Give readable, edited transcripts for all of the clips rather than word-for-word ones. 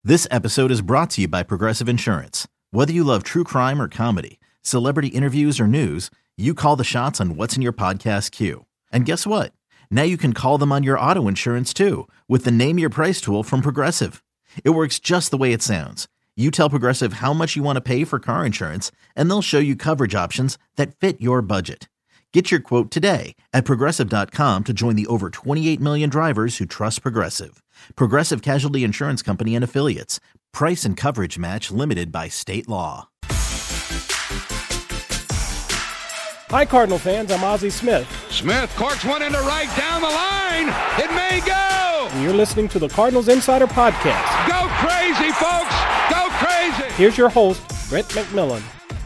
This episode is brought to you by Progressive Insurance. Whether you love true crime or comedy, celebrity interviews or news, you call the shots on what's in your podcast queue. And guess what? Now you can call them on your auto insurance too with the Name Your Price tool from Progressive. It works just the way it sounds. You tell Progressive how much you want to pay for car insurance, and they'll show you coverage options that fit your budget. Get your quote today at Progressive.com to join the over 28 million drivers who trust Progressive. Progressive Casualty Insurance Company and Affiliates. Price and coverage match limited by state law. Hi, Cardinal fans. I'm Ozzie Smith. Smith corks one into right down the line. It may go. And you're listening to the Cardinals Insider Podcast. Go crazy, folks. Go crazy. Here's your host, Brett McMillan.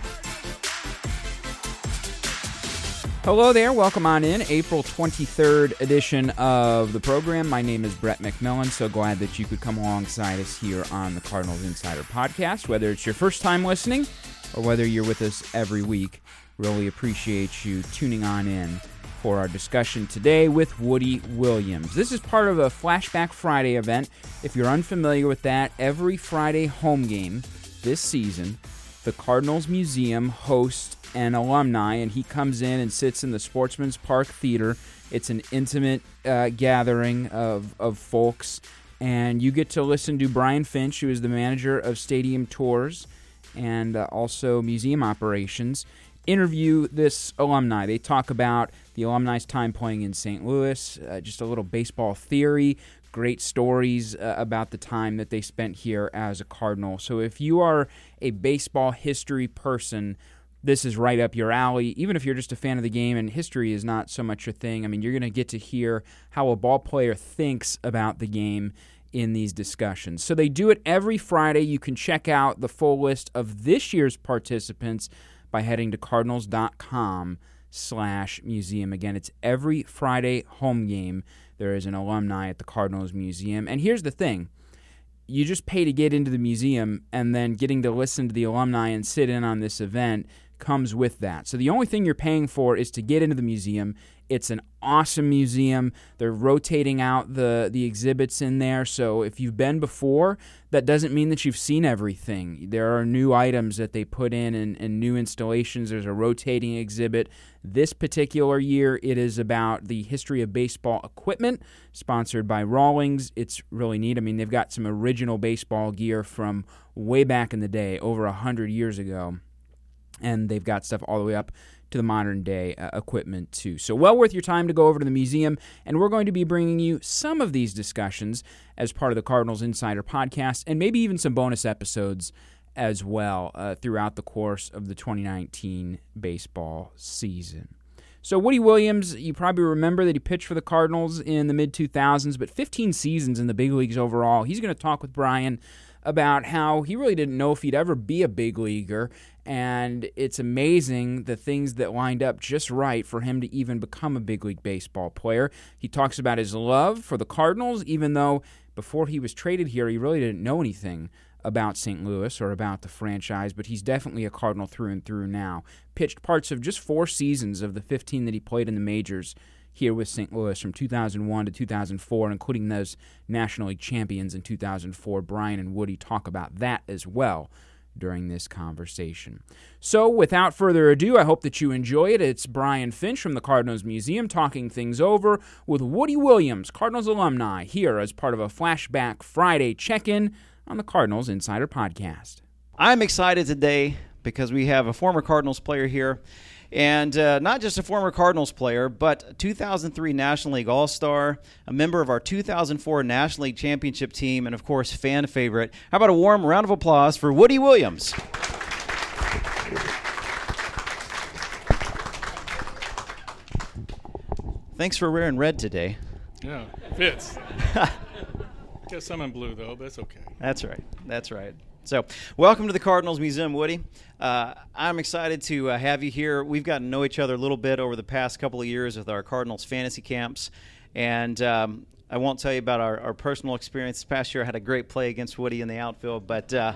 Hello there. Welcome on in. April 23rd edition of the program. My name is Brett McMillan. So glad that you could come alongside us here on the Cardinals Insider Podcast. Whether it's your first time listening or whether you're with us every week, really appreciate you tuning on in for our discussion today with Woody Williams. This is part of a Flashback Friday event. If you're unfamiliar with that, every Friday home game this season, the Cardinals Museum hosts an alumni, and he comes in and sits in the Sportsman's Park Theater. It's an intimate gathering of folks, and you get to listen to Brian Finch, who is the manager of Stadium Tours and also museum operations, interview this alumni. They talk about the alumni's time playing in St. Louis, just a little baseball theory, great stories about the time that they spent here as a Cardinal. So if you are a baseball history person, this is right up your alley. Even if you're just a fan of the game and history is not so much your thing, I mean, you're going to get to hear how a ball player thinks about the game in these discussions. So they do it every Friday. You can check out the full list of this year's participants by heading to cardinals.com/museum. Again, it's every Friday home game. There is an alumni at the Cardinals Museum. And here's the thing. You just pay to get into the museum, and then getting to listen to the alumni and sit in on this event comes with that. So the only thing you're paying for is to get into the museum. It's an awesome museum. They're rotating out the exhibits in there. So if you've been before, that doesn't mean that you've seen everything. There are new items that they put in and new installations. There's a rotating exhibit. This particular year, it is about the history of baseball equipment, sponsored by Rawlings. It's really neat. I mean, they've got some original baseball gear from way back in the day, over 100 years ago. And they've got stuff all the way up to the modern day equipment too. So well worth your time to go over to the museum, and we're going to be bringing you some of these discussions as part of the Cardinals Insider Podcast, and maybe even some bonus episodes as well throughout the course of the 2019 baseball season. So Woody Williams, you probably remember that he pitched for the Cardinals in the mid-2000s, but 15 seasons in the big leagues overall. He's going to talk with Brian about how he really didn't know if he'd ever be a big leaguer, and it's amazing the things that lined up just right for him to even become a big league baseball player. He talks about his love for the Cardinals, even though before he was traded here, he really didn't know anything about St. Louis or about the franchise, but he's definitely a Cardinal through and through now. Pitched parts of just 4 seasons of the 15 that he played in the majors here with St. Louis from 2001 to 2004, including those National League champions in 2004. Brian and Woody talk about that as well during this conversation. So without further ado, I hope that you enjoy it. It's Brian Finch from the Cardinals Museum talking things over with Woody Williams, Cardinals alumni, here as part of a Flashback Friday check-in on the Cardinals Insider Podcast. I'm excited today because we have a former Cardinals player here. And not just a former Cardinals player, but a 2003 National League All-Star, a member of our 2004 National League Championship team, and, of course, fan favorite. How about a warm round of applause for Woody Williams? Thanks for wearing red today. Yeah, fits. Guess I'm in blue, though. That's okay. That's right. That's right. So, welcome to the Cardinals Museum, Woody. I'm excited to have you here. We've gotten to know each other a little bit over the past couple of years with our Cardinals fantasy camps, and I won't tell you about our personal experience. This past year I had a great play against Woody in the outfield, but it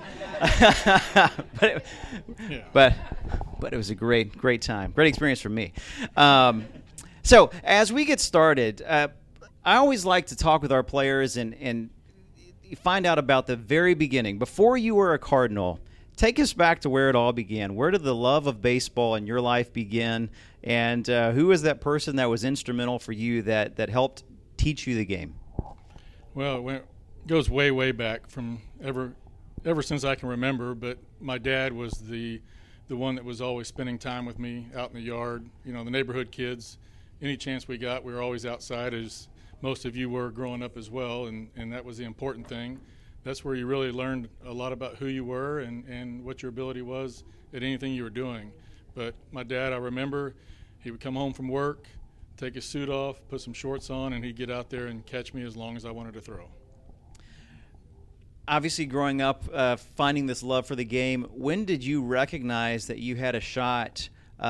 was a great time. Great experience for me. So as we get started, I always like to talk with our players and find out about the very beginning. Before you were a Cardinal, take us back to where it all began. Where did the love of baseball in your life begin? And who was that person that was instrumental for you that helped teach you the game? Well, it goes way, way back from ever since I can remember. But my dad was the one that was always spending time with me out in the yard. You know, the neighborhood kids, any chance we got, we were always outside, as most of you were growing up as well, and that was the important thing. That's where you really learned a lot about who you were and what your ability was at anything you were doing. But my dad, I remember, he would come home from work, take his suit off, put some shorts on, and he'd get out there and catch me as long as I wanted to throw. Obviously, growing up, finding this love for the game, when did you recognize that you had a shot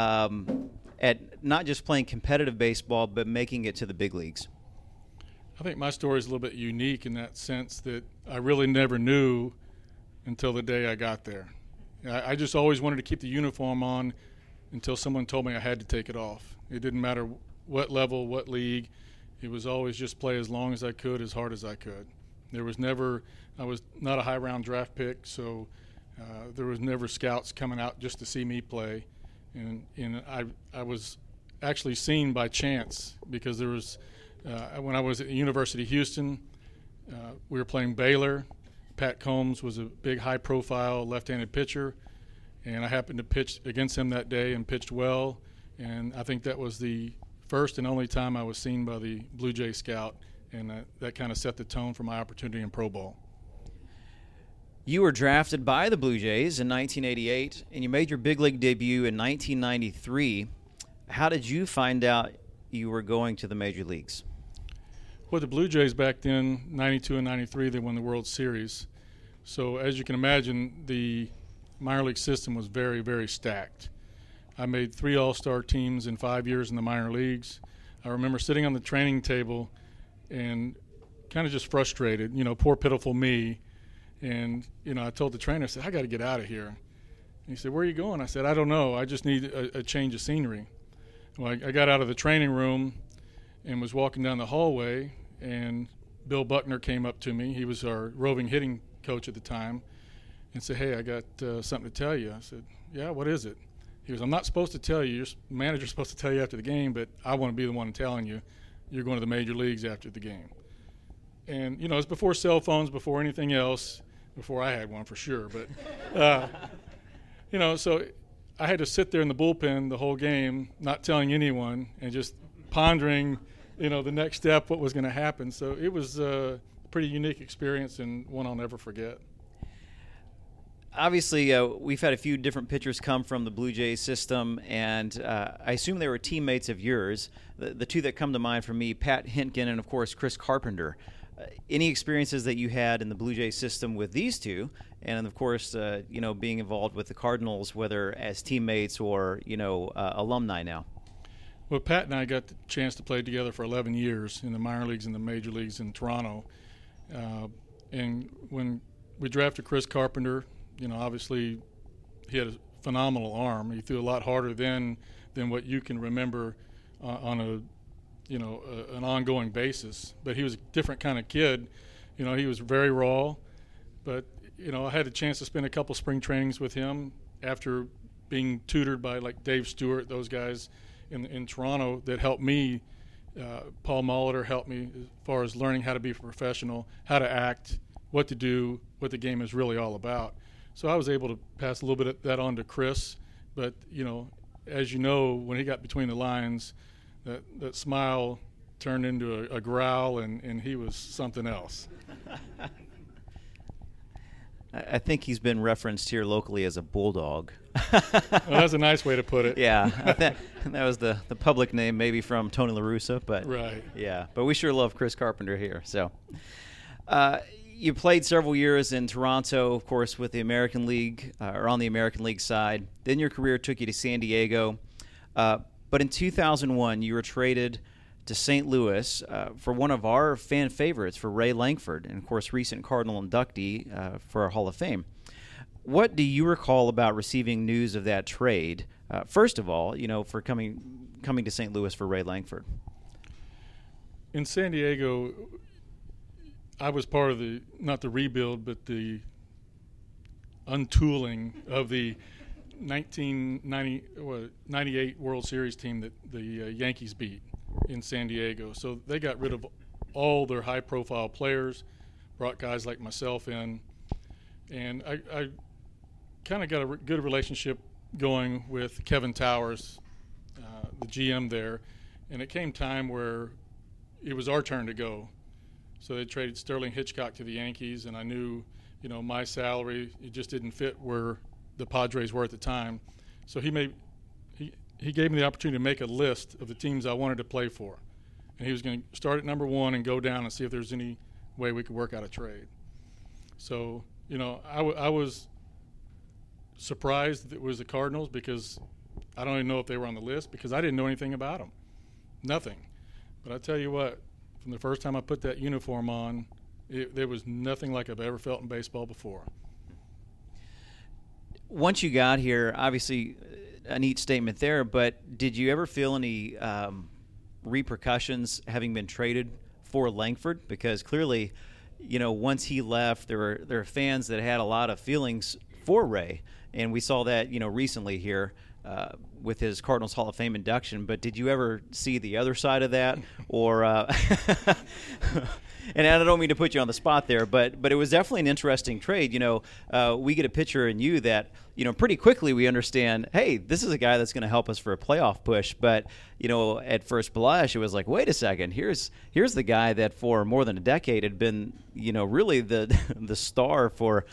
at not just playing competitive baseball, but making it to the big leagues? I think my story is a little bit unique in that sense that I really never knew until the day I got there. I just always wanted to keep the uniform on until someone told me I had to take it off. It didn't matter what level, what league. It was always just play as long as I could, as hard as I could. I was not a high round draft pick, so there was never scouts coming out just to see me play. And I was actually seen by chance because there was when I was at the University of Houston, we were playing Baylor. Pat Combs was a big high-profile left-handed pitcher, and I happened to pitch against him that day and pitched well. And I think that was the first and only time I was seen by the Blue Jay scout, and that kind of set the tone for my opportunity in pro ball. You were drafted by the Blue Jays in 1988, and you made your big league debut in 1993. How did you find out you were going to the major leagues? Well, the Blue Jays back then, 92 and 93, they won the World Series. So as you can imagine, the minor league system was very, very stacked. I made 3 all-star teams in 5 years in the minor leagues. I remember sitting on the training table and kind of just frustrated, poor pitiful me. And, I told the trainer, I said, I got to get out of here. And he said, where are you going? I said, I don't know. I just need a change of scenery. Well, I got out of the training room and was walking down the hallway, and Bill Buckner came up to me. He was our roving hitting coach at the time, and said, hey, I got something to tell you. I said, yeah, what is it? He goes, I'm not supposed to tell you. Your manager's supposed to tell you after the game, but I want to be the one telling you. You're going to the major leagues after the game. And, it's before cell phones, before anything else, before I had one for sure. But, so I had to sit there in the bullpen the whole game, not telling anyone, and just pondering, the next step, what was going to happen. So it was a pretty unique experience and one I'll never forget. Obviously, we've had a few different pitchers come from the Blue Jays system, and I assume they were teammates of yours. The two that come to mind for me, Pat Hentgen and, of course, Chris Carpenter. Any experiences that you had in the Blue Jays system with these two, and, of course, being involved with the Cardinals, whether as teammates or, alumni now? Well, Pat and I got the chance to play together for 11 years in the minor leagues and the major leagues in Toronto. And when we drafted Chris Carpenter, obviously he had a phenomenal arm. He threw a lot harder than what you can remember on an ongoing basis. But he was a different kind of kid. He was very raw. But, I had a chance to spend a couple spring trainings with him after being tutored by, like, Dave Stewart, those guys in Toronto that helped me. Paul Molitor helped me as far as learning how to be a professional, how to act, what to do, what the game is really all about. So I was able to pass a little bit of that on to Chris. But, as you know, when he got between the lines, that smile turned into a growl, and he was something else. I think he's been referenced here locally as a bulldog. Well, that's a nice way to put it. Yeah, that was the public name maybe from Tony La Russa, but right. Yeah, but we sure love Chris Carpenter here. So, you played several years in Toronto, of course, with the American League or on the American League side. Then your career took you to San Diego, but in 2001 you were traded to St. Louis for one of our fan favorites, for Ray Lankford, and, of course, recent Cardinal inductee for our Hall of Fame. What do you recall about receiving news of that trade, first of all, for coming to St. Louis for Ray Lankford? In San Diego, I was part of not the rebuild, but the untooling of the 1998 World Series team that the Yankees beat in San Diego. So they got rid of all their high-profile players, brought guys like myself in, and I kind of got a good relationship going with Kevin Towers, the GM there, and it came time where it was our turn to go. So they traded Sterling Hitchcock to the Yankees, and I knew, my salary, it just didn't fit where the Padres were at the time. So he gave me the opportunity to make a list of the teams I wanted to play for. And he was going to start at number 1 and go down and see if there's any way we could work out a trade. So, I was surprised that it was the Cardinals, because I don't even know if they were on the list, because I didn't know anything about them. Nothing. But I tell you what, from the first time I put that uniform on, there was nothing like I've ever felt in baseball before. Once you got here, obviously a neat statement there, but did you ever feel any repercussions having been traded for Langford? Because clearly, once he left, there were fans that had a lot of feelings for Ray, and we saw that recently here with his Cardinals Hall of Fame induction. But did you ever see the other side of that, or? And I don't mean to put you on the spot there, but it was definitely an interesting trade. We get a picture in you that pretty quickly we understand, hey, this is a guy that's going to help us for a playoff push. But at first blush, it was like, wait a second, here's the guy that for more than a decade had been really the star for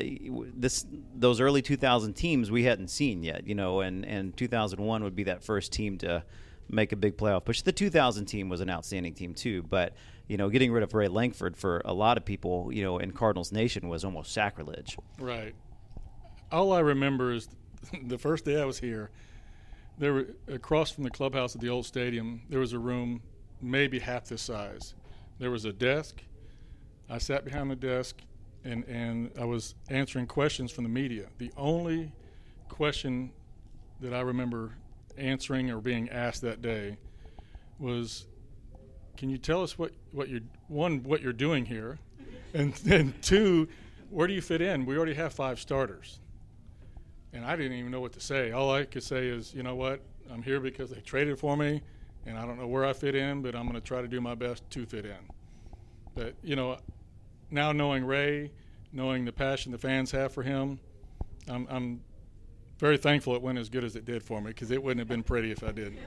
those early 2000 teams we hadn't seen yet. And 2001 would be that first team to make a big playoff push. The 2000 team was an outstanding team too, but getting rid of Ray Langford for a lot of people, in Cardinals Nation was almost sacrilege. Right. All I remember is the first day I was here, there were across from the clubhouse at the old stadium, there was a room maybe half this size. There was a desk. I sat behind the desk, and I was answering questions from the media. The only question that I remember answering or being asked that day was, can you tell us what you're doing here, and 2, where do you fit in? We already have 5 starters. And I didn't even know what to say. All I could say is, you know what, I'm here because they traded for me, and I don't know where I fit in, but I'm going to try to do my best to fit in. But now knowing Ray, knowing the passion the fans have for him, I'm very thankful it went as good as it did for me, because it wouldn't have been pretty if I didn't.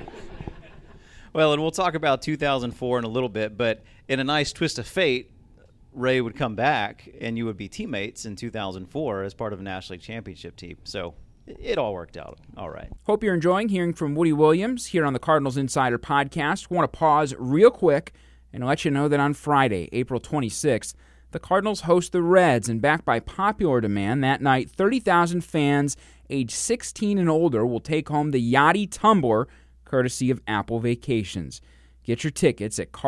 Well, and we'll talk about 2004 in a little bit, but in a nice twist of fate, Ray would come back and you would be teammates in 2004 as part of a National League Championship team. So it all worked out all right. Hope you're enjoying hearing from Woody Williams here on the Cardinals Insider Podcast. Want to pause real quick and let you know that on Friday, April 26th, the Cardinals host the Reds, and backed by popular demand, that night 30,000 fans age 16 and older will take home the Yachty Tumbler, courtesy of Apple Vacations. Get your tickets at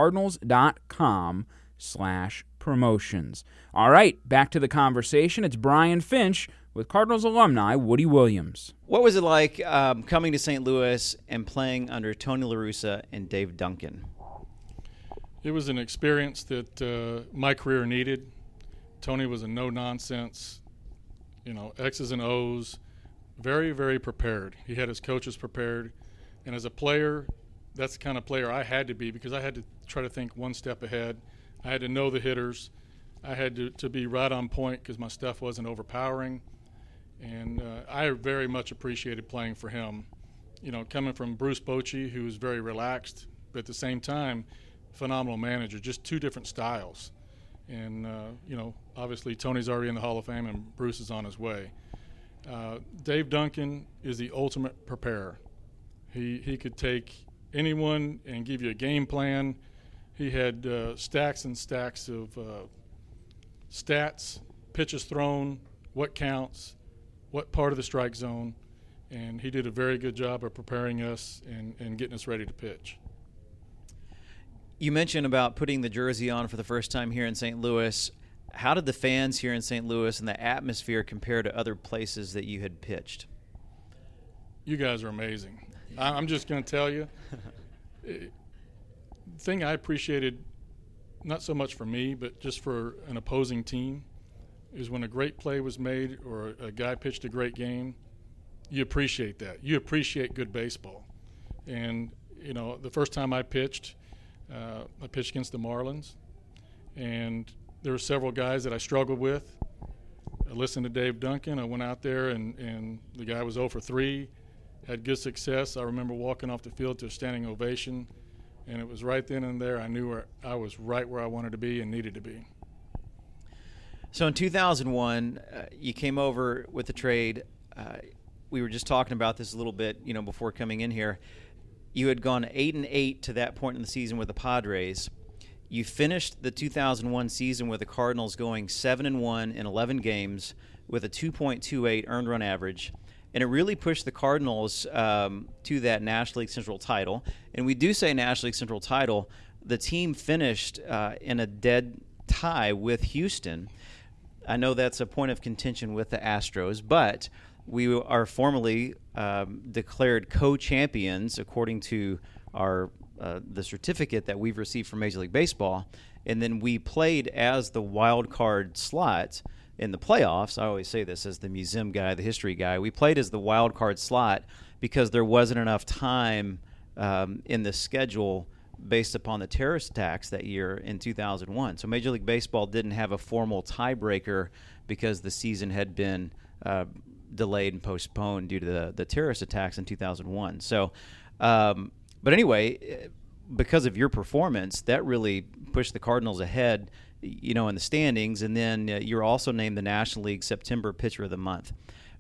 cardinals.com/promotions. All right, back to the conversation. It's Brian Finch with Cardinals alumni Woody Williams. What was it like coming to St. Louis and playing under Tony La Russa and Dave Duncan? It was an experience that my career needed. Tony was a no-nonsense, X's and O's, very, very prepared. He had his coaches prepared. And as a player, that's the kind of player I had to be, because I had to try to think one step ahead. I had to know the hitters. I had to be right on point because my stuff wasn't overpowering. And I very much appreciated playing for him. Coming from Bruce Bochy, who was very relaxed, but at the same time, phenomenal manager, just 2 different styles. And, obviously Tony's already in the Hall of Fame and Bruce is on his way. Dave Duncan is the ultimate preparer. He could take anyone and give you a game plan. He had stacks and stacks of stats, pitches thrown, what counts, what part of the strike zone, and he did a very good job of preparing us and getting us ready to pitch. You mentioned about putting the jersey on for the first time here in St. Louis. How did the fans here in St. Louis and the atmosphere compare to other places that you had pitched? You guys are amazing. I'm just going to tell you, the thing I appreciated not so much for me, but just for an opposing team, is when a great play was made or a guy pitched a great game, you appreciate that. You appreciate good baseball. And, the first time I pitched against the Marlins, and there were several guys that I struggled with. I listened to Dave Duncan. I went out there, and the guy was 0 for 3, had good success. I remember walking off the field to a standing ovation, and it was right then and there I knew I was right where I wanted to be and needed to be. So in 2001, you came over with the trade. We were just talking about this a little bit, before coming in here. You had gone 8-8 to that point in the season with the Padres. You finished the 2001 season with the Cardinals going 7-1 in 11 games with a 2.28 earned run average, and it really pushed the Cardinals to that National League Central title. And we do say National League Central title. The team finished in a dead tie with Houston. I know that's a point of contention with the Astros, but we are formally declared co-champions according to our the certificate that we've received from Major League Baseball, and then we played as the wild card slot in the playoffs. I always say this as the museum guy, the history guy. We played as the wild card slot because there wasn't enough time in the schedule based upon the terrorist attacks that year in 2001. So Major League Baseball didn't have a formal tiebreaker because the season had been delayed and postponed due to the terrorist attacks in 2001. So, but anyway, because of your performance, that really pushed the Cardinals ahead, in the standings. And then you're also named the National League September Pitcher of the Month.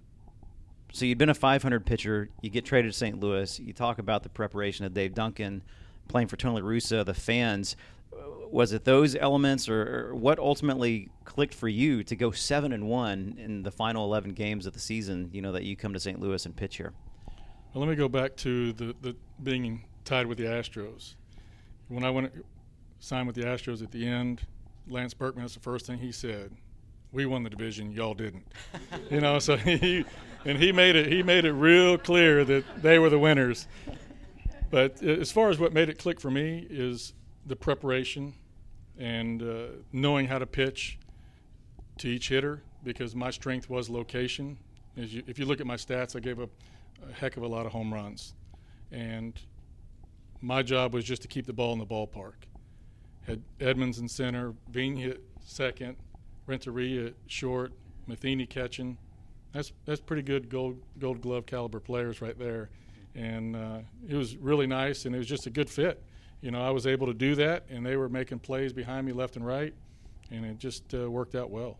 So you'd been a .500 pitcher. You get traded to St. Louis. You talk about the preparation of Dave Duncan, playing for Tony La Russa, the fans. Was it those elements, or what ultimately clicked for you to go 7-1 in the final 11 games of the season, that you come to St. Louis and pitch here? Well, let me go back to the being tied with the Astros. When I signed with the Astros at the end, Lance Berkman, that's the first thing he said. We won the division, y'all didn't. So he made it real clear that they were the winners. But as far as what made it click for me is the preparation and knowing how to pitch to each hitter, because my strength was location. If you look at my stats, I gave up a heck of a lot of home runs. And my job was just to keep the ball in the ballpark. Had Edmonds in center, Vigna at second, Renteria at short, Matheny catching. That's pretty good gold glove caliber players right there. And it was really nice, and it was just a good fit. I was able to do that, and they were making plays behind me left and right, and it just worked out well.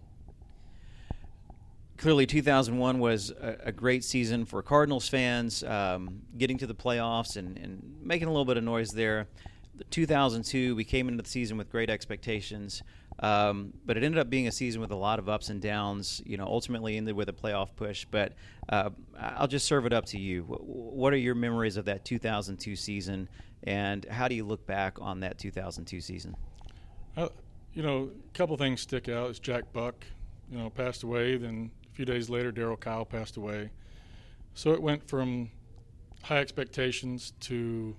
Clearly, 2001 was a great season for Cardinals fans, getting to the playoffs and making a little bit of noise there. 2002, we came into the season with great expectations, but it ended up being a season with a lot of ups and downs, ultimately ended with a playoff push. But I'll just serve it up to you. What are your memories of that 2002 season, and how do you look back on that 2002 season? A couple things stick out. It's Jack Buck, passed away. Then a few days later, Darryl Kyle passed away. So it went from high expectations to,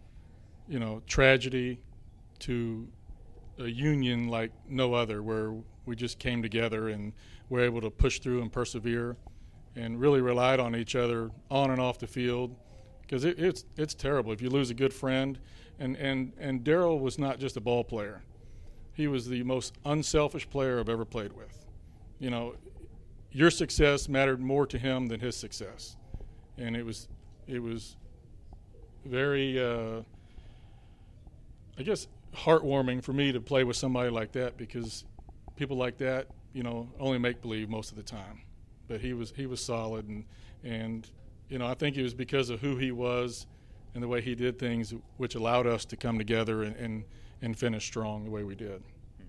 tragedy, to a union like no other, where we just came together and were able to push through and persevere and really relied on each other on and off the field, because it's terrible if you lose a good friend. And Darryl was not just a ball player. He was the most unselfish player I've ever played with. Your success mattered more to him than his success. And it was very, heartwarming for me to play with somebody like that, because people like that, only make believe most of the time. But he was solid, and I think it was because of who he was and the way he did things, which allowed us to come together and finish strong the way we did.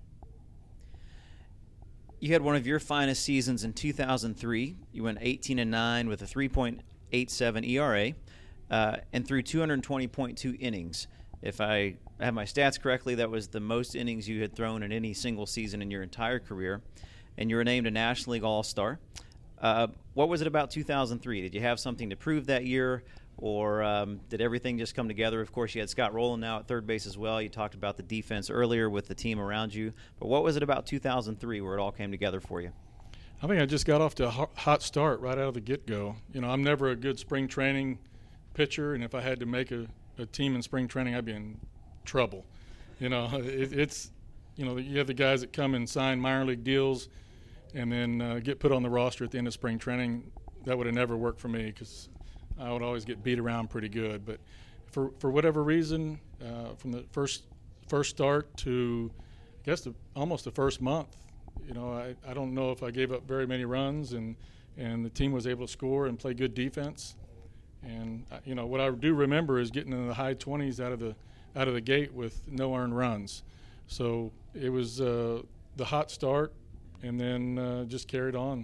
You had one of your finest seasons in 2003. You went 18-9 with a 3.87 ERA and threw 220.2 innings. If I have my stats correctly, that was the most innings you had thrown in any single season in your entire career, and you were named a National League All-Star. What was it about 2003? Did you have something to prove that year? or did everything just come together? Of course, you had Scott Rowland now at third base as well. You talked about the defense earlier with the team around you. But what was it about 2003 where it all came together for you? I think I just got off to a hot start right out of the get-go. I'm never a good spring training pitcher, and if I had to make a team in spring training, I'd be in trouble. It's you have the guys that come and sign minor league deals and then get put on the roster at the end of spring training. That would have never worked for me because I would always get beat around pretty good. But for whatever reason, from the first start to I guess almost the first month, I don't know if I gave up very many runs, and the team was able to score and play good defense. And what I do remember is getting in the high 20s out of the gate with no earned runs. So it was the hot start, and then just carried on.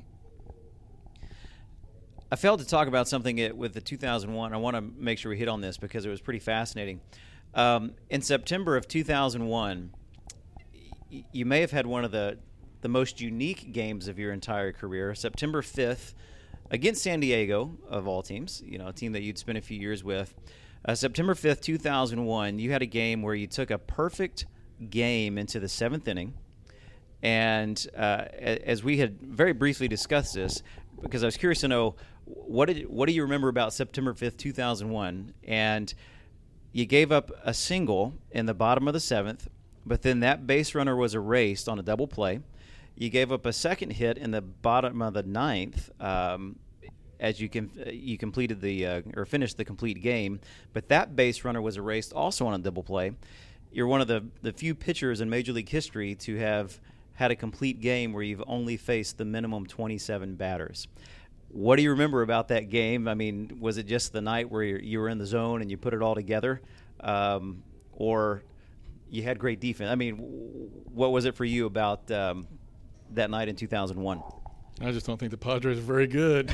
I failed to talk about something with the 2001. I want to make sure we hit on this because it was pretty fascinating. In September of 2001, you may have had one of the most unique games of your entire career. September 5th, against San Diego, of all teams, a team that you'd spent a few years with. September 5th, 2001, you had a game where you took a perfect game into the 7th inning. And as we had very briefly discussed this, because I was curious to know, what do you remember about September 5th, 2001? And you gave up a single in the bottom of the 7th, but then that base runner was erased on a double play. You gave up a second hit in the bottom of the 9th as you completed or finished the complete game, but that base runner was erased also on a double play. You're one of the few pitchers in Major League history to have had a complete game where you've only faced the minimum 27 batters. What do you remember about that game? I mean, was it just the night where you were in the zone and you put it all together, or you had great defense? I mean, what was it for you about that night in 2001? I just don't think the Padres are very good.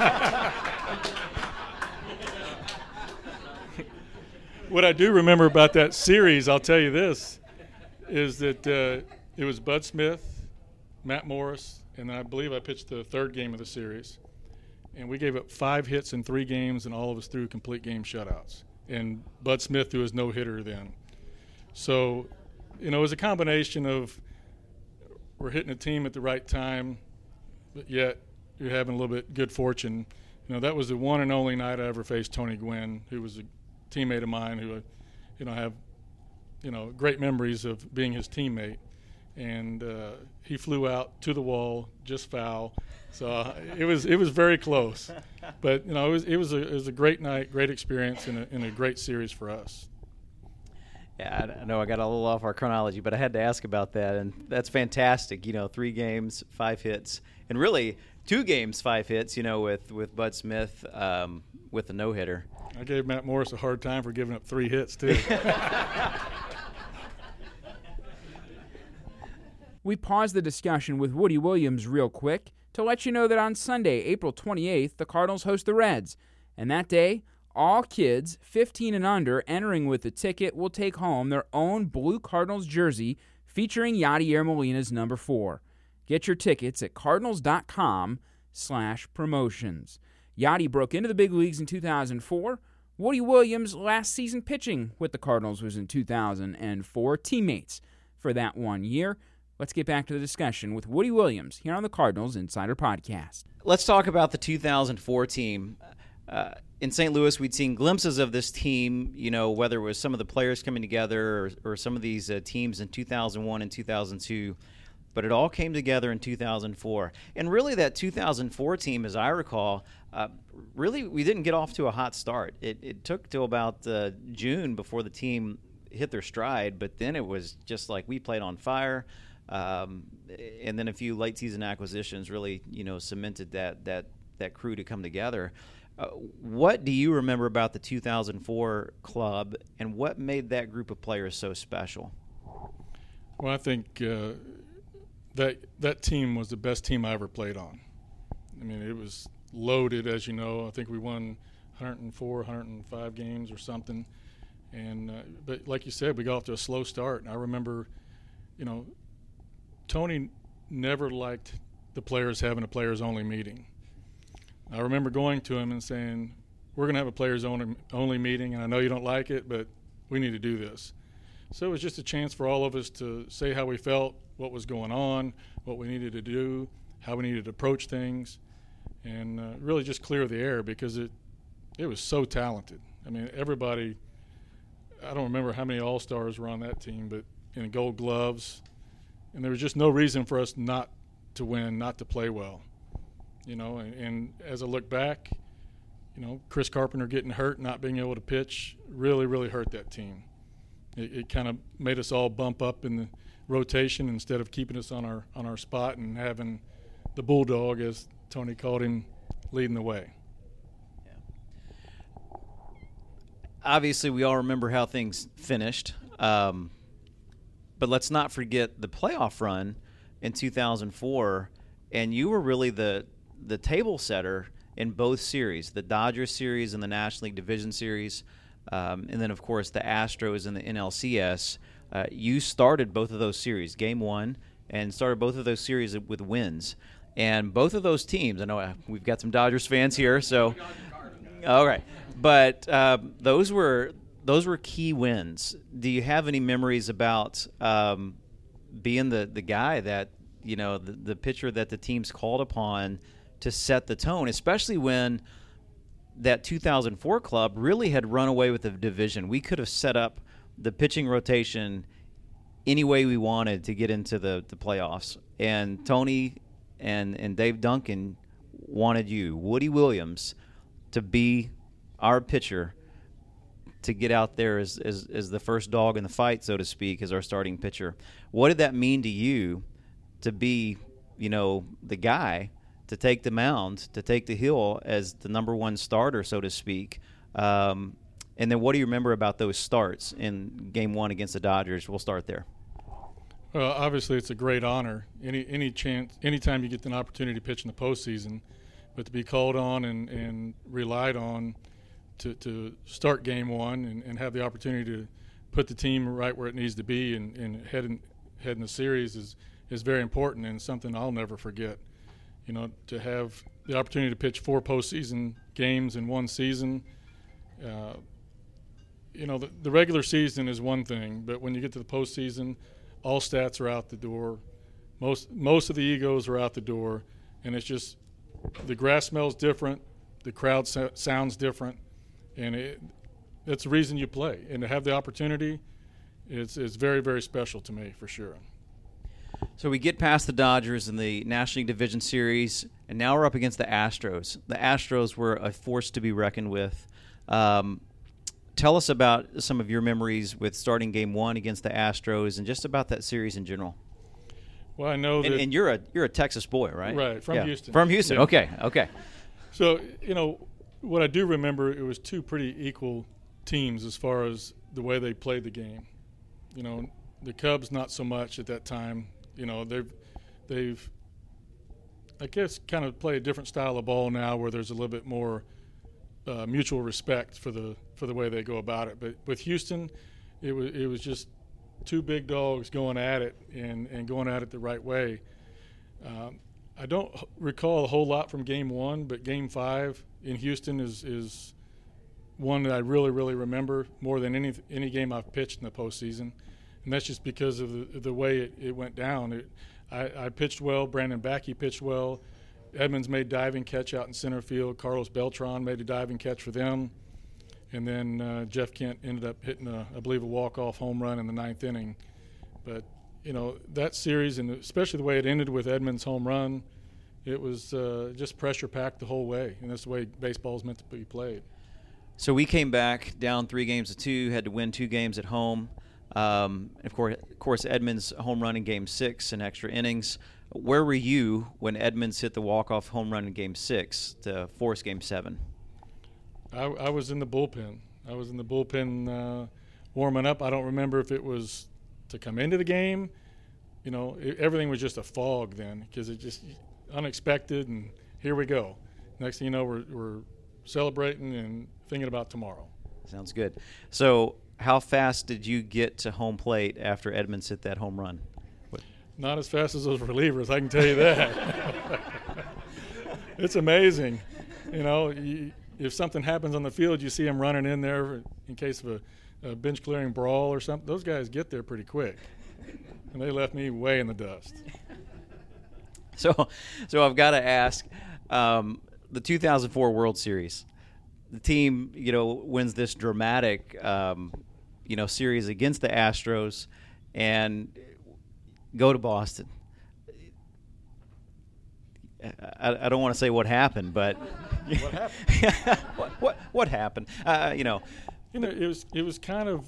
What I do remember about that series, I'll tell you this, is that it was Bud Smith, Matt Morris, and I believe I pitched the third game of the series. And we gave up 5 hits in 3 games, and all of us threw complete game shutouts. And Bud Smith threw his no-hitter then. So, it was a combination of we're hitting a team at the right time, but yet you're having a little bit good fortune. That was the one and only night I ever faced Tony Gwynn, who was a teammate of mine who, have, great memories of being his teammate. And he flew out to the wall, just foul. So it was very close. But, it was a great night, great experience, and a great series for us. Yeah, I know I got a little off our chronology, but I had to ask about that, and that's fantastic. 3 games, 5 hits, and really 2 games, 5 hits. With Bud Smith with the no-hitter. I gave Matt Morris a hard time for giving up 3 hits too. We paused the discussion with Woody Williams real quick to let you know that on Sunday, April 28th, the Cardinals host the Reds, and that day, all kids 15 and under entering with a ticket will take home their own blue Cardinals jersey featuring Yadier Molina's number 4. Get your tickets at cardinals.com/promotions. Yadi broke into the big leagues in 2004. Woody Williams' last season pitching with the Cardinals was in 2004. Teammates for that 1 year. Let's get back to the discussion with Woody Williams here on the Cardinals Insider Podcast. Let's talk about the 2004 team. In St. Louis, we'd seen glimpses of this team, whether it was some of the players coming together or some of these teams in 2001 and 2002. But it all came together in 2004. And really that 2004 team, as I recall, really we didn't get off to a hot start. It took till about June before the team hit their stride, but then it was just like we played on fire. And then a few late season acquisitions really, cemented that crew to come together. What do you remember about the 2004 club, and what made that group of players so special? Well, I think that team was the best team I ever played on. I mean, it was loaded, as you know. I think we won 104, 105 games or something. And but like you said, we got off to a slow start. And I remember, Tony never liked the players having a players-only meeting. I remember going to him and saying, we're going to have a players only meeting, and I know you don't like it, but we need to do this. So it was just a chance for all of us to say how we felt, what was going on, what we needed to do, how we needed to approach things, and really just clear the air, because it was so talented. I mean, everybody, I don't remember how many All-Stars were on that team, but in Gold Gloves, and there was just no reason for us not to win, not to play well. You know, and as I look back, you know, Chris Carpenter getting hurt, not being able to pitch, really, really hurt that team. It kind of made us all bump up in the rotation instead of keeping us on our spot and having the bulldog, as Tony called him, leading the way. Yeah. Obviously, we all remember how things finished, but let's not forget the playoff run in 2004, and you were really the table setter in both series, the Dodgers series and the National League Division Series, and then, of course, the Astros and the NLCS. You started both of those series, Game 1, and started both of those series with wins. And both of those teams, I know we've got some Dodgers fans here, so all right. But those were key wins. Do you have any memories about being the guy that, you know, the pitcher that the teams called upon to set the tone, especially when that 2004 club really had run away with the division? We could have set up the pitching rotation any way we wanted to get into the playoffs. And Tony and Dave Duncan wanted you, Woody Williams, to be our pitcher, to get out there as the first dog in the fight, so to speak, as our starting pitcher. What did that mean to you to be, you know, the guy to take the mound, to take the hill as the number one starter, so to speak? And then what do you remember about those starts in Game 1 against the Dodgers? We'll start there. Well, obviously it's a great honor. Anytime you get an opportunity to pitch in the postseason, but to be called on and relied on to start Game 1 and have the opportunity to put the team right where it needs to be and head in the series is very important, and something I'll never forget. You know, to have the opportunity to pitch 4 postseason games in one season. You know, the regular season is one thing, but when you get to the postseason, all stats are out the door. Most of the egos are out the door, and it's just the grass smells different, the crowd sounds different, and that's the reason you play. And to have the opportunity, it's very, very special to me, for sure. So we get past the Dodgers in the National League Division Series, and now we're up against the Astros. The Astros were a force to be reckoned with. Tell us about some of your memories with starting Game 1 against the Astros, and just about that series in general. Well, I know that, and you're a Texas boy, right? Right, from Houston. From Houston. Yeah. Okay. So, you know, what I do remember, it was 2 pretty equal teams as far as the way they played the game. You know, the Cubs not so much at that time. You know, they've I guess kind of play a different style of ball now, where there's a little bit more mutual respect for the way they go about it. But with Houston, it was just 2 big dogs going at it and going at it the right way. I don't recall a whole lot from Game 1, but Game 5 in Houston is one that I really, really remember more than any game I've pitched in the postseason. And that's just because of the way it went down. I pitched well. Brandon Backey pitched well. Edmonds made diving catch out in center field. Carlos Beltran made a diving catch for them. And then Jeff Kent ended up hitting, I believe, a walk-off home run in the 9th inning. But, you know, that series, and especially the way it ended with Edmonds' home run, it was just pressure-packed the whole way. And that's the way baseball is meant to be played. So we came back down 3-2, had to win 2 games at home. Of course, Edmonds' home run in Game 6 in extra innings. Where were you when Edmonds hit the walk-off home run in Game 6 to force Game 7? I was in the bullpen. I was in the bullpen warming up. I don't remember if it was to come into the game. You know, everything was just a fog then, because it just unexpected, and here we go. Next thing you know, we're celebrating and thinking about tomorrow. Sounds good. So how fast did you get to home plate after Edmonds hit that home run? Not as fast as those relievers, I can tell you that. It's amazing. You know, if something happens on the field, you see them running in there in case of a bench clearing brawl or something. Those guys get there pretty quick, and they left me way in the dust. So I've got to ask, the 2004 World Series, the team, wins this dramatic, series against the Astros, and go to Boston. I don't want to say what happened, but What happened? what happened? It was kind of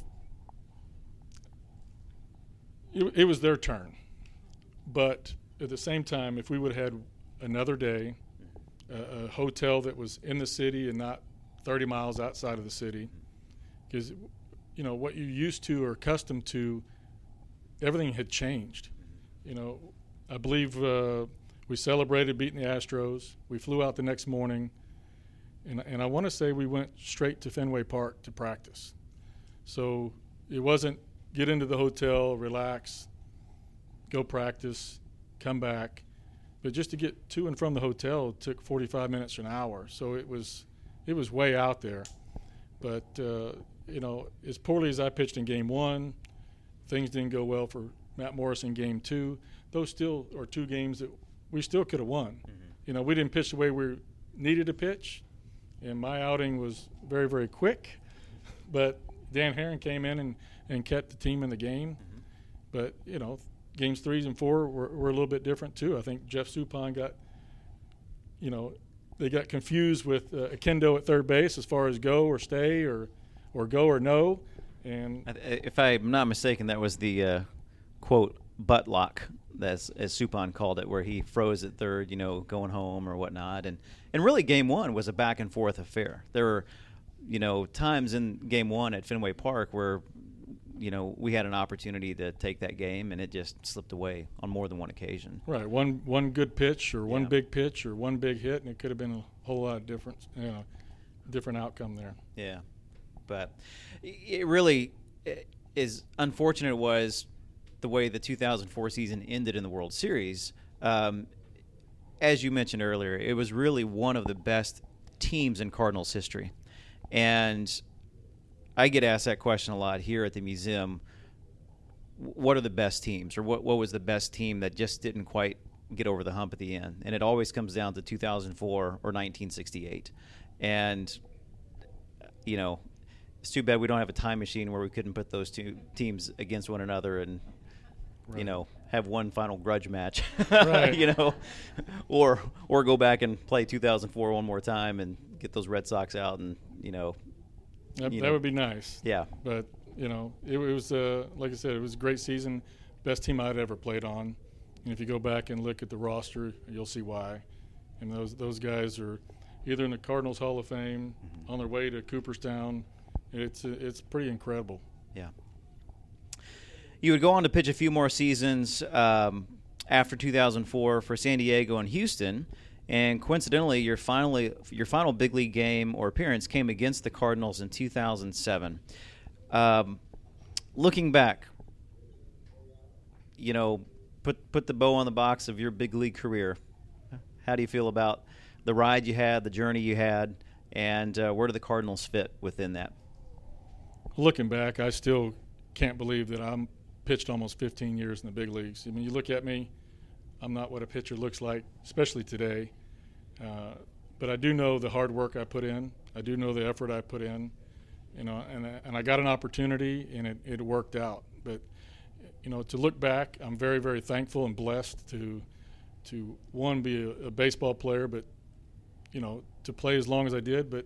it was their turn, but at the same time, if we would have had another day, a hotel that was in the city and not 30 miles outside of the city, because what you're used to or accustomed to, everything had changed. I believe we celebrated beating the Astros. We flew out the next morning, and I want to say we went straight to Fenway Park to practice. So it wasn't get into the hotel, relax, go practice, come back. But just to get to and from the hotel took 45 minutes or an hour. So it was way out there. But, as poorly as I pitched in Game 1, things didn't go well for Matt Morris in Game 2. Those still are two games that we still could have won. Mm-hmm. We didn't pitch the way we needed to pitch, and my outing was very, very quick. But Dan Herron came in and kept the team in the game. Mm-hmm. But, Games 3 and 4 were a little bit different too. I think Jeff Suppan they got confused with Akendo at third base as far as go or stay or go or no. And if I'm not mistaken, that was the quote butt lock, as Suppan called it, where he froze at third, going home or whatnot. And really, Game 1 was a back and forth affair. There were times in Game 1 at Fenway Park where we had an opportunity to take that game, and it just slipped away on more than one occasion. Right, one good pitch or one big pitch or one big hit, and it could have been a whole lot of different outcome there. Yeah, but it really is unfortunate was the way the 2004 season ended in the World Series. As you mentioned earlier, it was really one of the best teams in Cardinals history, and I get asked that question a lot here at the museum. What are the best teams, or what was the best team that just didn't quite get over the hump at the end? And it always comes down to 2004 or 1968. And, it's too bad we don't have a time machine where we couldn't put those two teams against one another and, right, have one final grudge match, right. or go back and play 2004 one more time and get those Red Sox out and, That would be nice. Yeah. But, it was, like I said, it was a great season, best team I'd ever played on. And if you go back and look at the roster, you'll see why. And those guys are either in the Cardinals Hall of Fame, on their way to Cooperstown. It's pretty incredible. Yeah. You would go on to pitch a few more seasons after 2004 for San Diego and Houston. And coincidentally, your final big league game or appearance came against the Cardinals in 2007. Looking back, put the bow on the box of your big league career. How do you feel about the ride you had, the journey you had, and where do the Cardinals fit within that? Looking back, I still can't believe that I'm pitched almost 15 years in the big leagues. I mean, you look at me, I'm not what a pitcher looks like, especially today. But I do know the hard work I put in. I do know the effort I put in, and I got an opportunity, and it worked out. But, to look back, I'm very, very thankful and blessed to one, be a baseball player, but, to play as long as I did. But,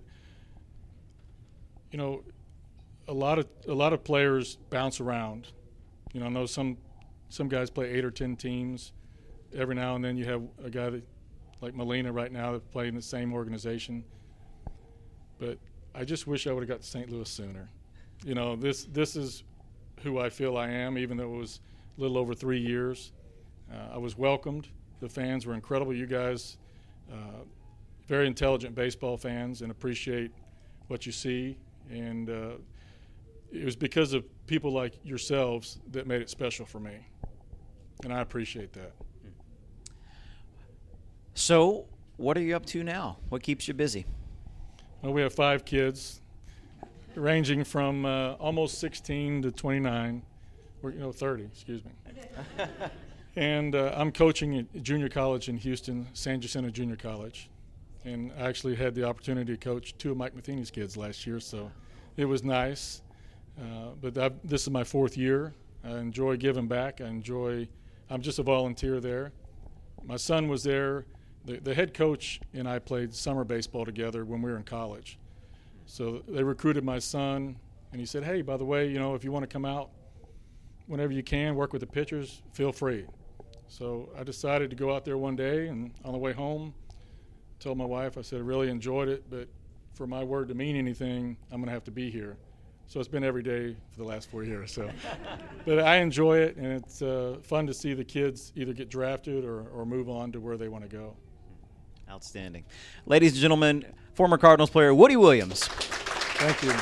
a lot of players bounce around. I know some guys play 8 or 10 teams. Every now and then you have a guy that, like Molina right now, that played in the same organization. But I just wish I would have got to St. Louis sooner. This is who I feel I am, even though it was a little over 3 years. I was welcomed. The fans were incredible. You guys, very intelligent baseball fans, and appreciate what you see. And it was because of people like yourselves that made it special for me. And I appreciate that. So, what are you up to now? What keeps you busy? Well, we have 5 kids, ranging from almost 16 to 29, or 30, excuse me. And I'm coaching at junior college in Houston, San Jacinto Junior College. And I actually had the opportunity to coach 2 of Mike Matheny's kids last year, so it was nice. But this is my 4th year. I enjoy giving back. I'm just a volunteer there. My son was there. The head coach and I played summer baseball together when we were in college. So they recruited my son, and he said, hey, by the way, if you want to come out whenever you can, work with the pitchers, feel free. So I decided to go out there one day, and on the way home, told my wife, I said, I really enjoyed it, but for my word to mean anything, I'm going to have to be here. So it's been every day for the last 4 years. So, but I enjoy it, and it's fun to see the kids either get drafted or move on to where they want to go. Outstanding. Ladies and gentlemen, former Cardinals player Woody Williams. Thank you.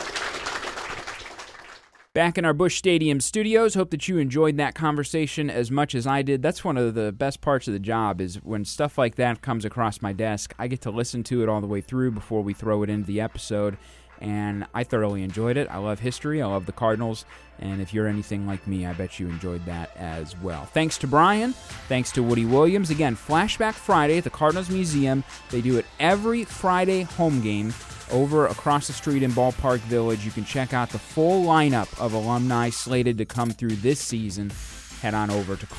Back in our Busch Stadium studios, hope that you enjoyed that conversation as much as I did. That's one of the best parts of the job, is when stuff like that comes across my desk, I get to listen to it all the way through before we throw it into the episode, and I thoroughly enjoyed it. I love history, I love the Cardinals, and if you're anything like me, I bet you enjoyed that as well. Thanks to Brian, thanks to Woody Williams. Again, Flashback Friday at the Cardinals Museum. They do it every Friday home game over across the street in Ballpark Village. You can check out the full lineup of alumni slated to come through this season. Head on over to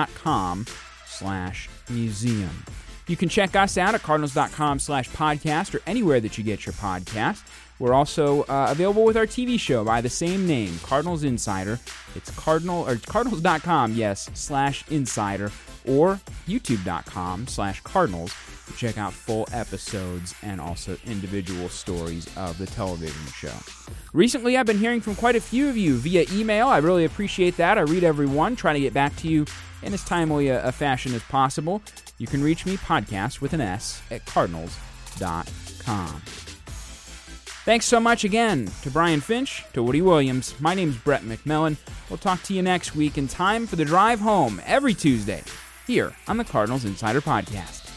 cardinals.com/museum. You can check us out at cardinals.com/podcast or anywhere that you get your podcast. We're also available with our TV show by the same name, Cardinals Insider. It's cardinals.com, /insider, or youtube.com/Cardinals. Check out full episodes and also individual stories of the television show. Recently, I've been hearing from quite a few of you via email. I really appreciate that. I read every one, try to get back to you in as timely a fashion as possible. You can reach me, podcast with an S, at cardinals.com. Thanks so much again to Brian Finch, to Woody Williams. My name's Brett McMillan. We'll talk to you next week in time for the drive home every Tuesday here on the Cardinals Insider Podcast.